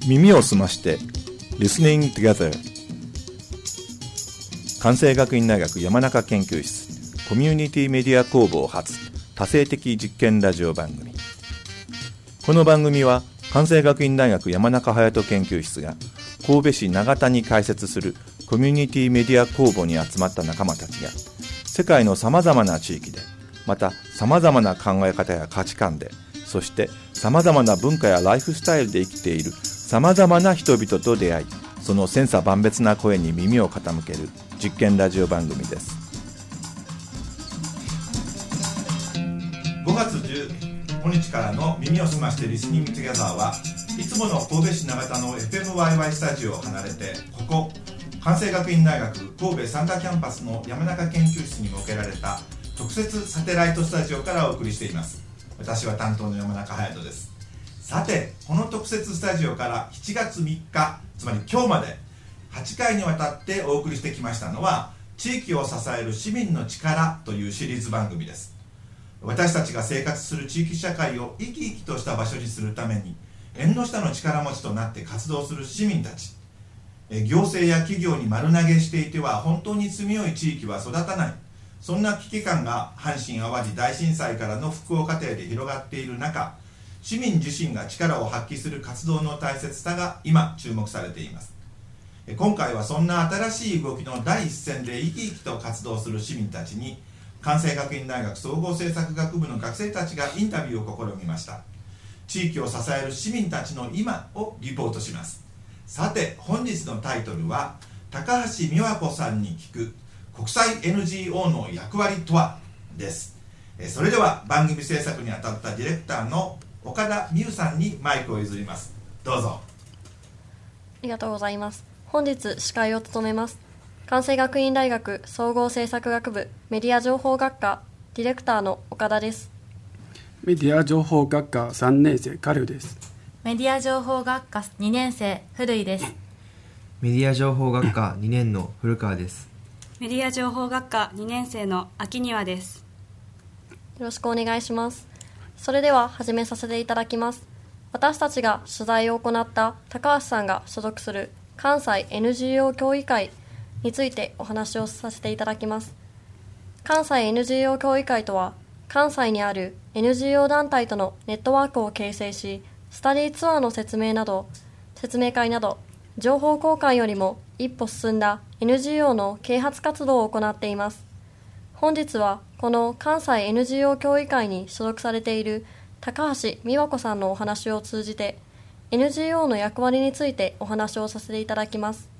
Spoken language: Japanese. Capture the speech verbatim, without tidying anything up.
耳をすまして Listening Together 関西学院大学山中研究室コミュニティメディア工房発多性的実験ラジオ番組。この番組は関西学院大学山中隼人研究室が神戸市長田に開設するコミュニティメディア工房に集まった仲間たちが世界のさまざまな地域で、またさまざまな考え方や価値観で、そしてさまざまな文化やライフスタイルで生きているさまざまな人々と出会い、その千差万別な声に耳を傾ける実験ラジオ番組です。ごがつじゅうごにちからの耳をすましてリスニングトゥギャザーはいつもの神戸市長田の エフエムワイワイ スタジオを離れて、ここ関西学院大学神戸三田キャンパスの山中研究室に設けられた特設サテライトスタジオからお送りしています。私は担当の山中隼人です。さて、この特設スタジオからしちがつみっか、つまり今日まではちかいにわたってお送りしてきましたのは、地域を支える市民の力というシリーズ番組です。私たちが生活する地域社会を生き生きとした場所にするために縁の下の力持ちとなって活動する市民たち、行政や企業に丸投げしていては本当に住みよい地域は育たない、そんな危機感が阪神・淡路大震災からの復興過程で広がっている中、市民自身が力を発揮する活動の大切さが今注目されています。今回はそんな新しい動きの第一線で生き生きと活動する市民たちに、関西学院大学総合政策学部の学生たちがインタビューを試みました。地域を支える市民たちの今をリポートします。さて、本日のタイトルは高橋美和子さんに聞く国際 エヌジーオー の役割とはです。それでは番組制作にあたったディレクターの岡田美優さんにマイクを譲ります。どうぞ。 ありがとうございます。本日司会を務めます関西学院大学総合政策学部メディア情報学科ディレクターの岡田です。 メディア情報学科さんねん生カルです。 メディア情報学科にねん生古井です。 メディア情報学科にねんの古川です。 メディア情報学科にねん生の秋庭です。 よろしくお願いします。それでは始めさせていただきます。私たちが取材を行った高橋さんが所属する関西 エヌジーオー 協議会についてお話をさせていただきます。関西 エヌジーオー 協議会とは、関西にある エヌジーオー 団体とのネットワークを形成し、スタディツアーの説明など説明会など情報交換よりも一歩進んだ エヌジーオー の啓発活動を行っています。本日はこの関西 エヌジーオー 協議会に所属されている高橋美和子さんのお話を通じて エヌジーオー の役割についてお話をさせていただきます。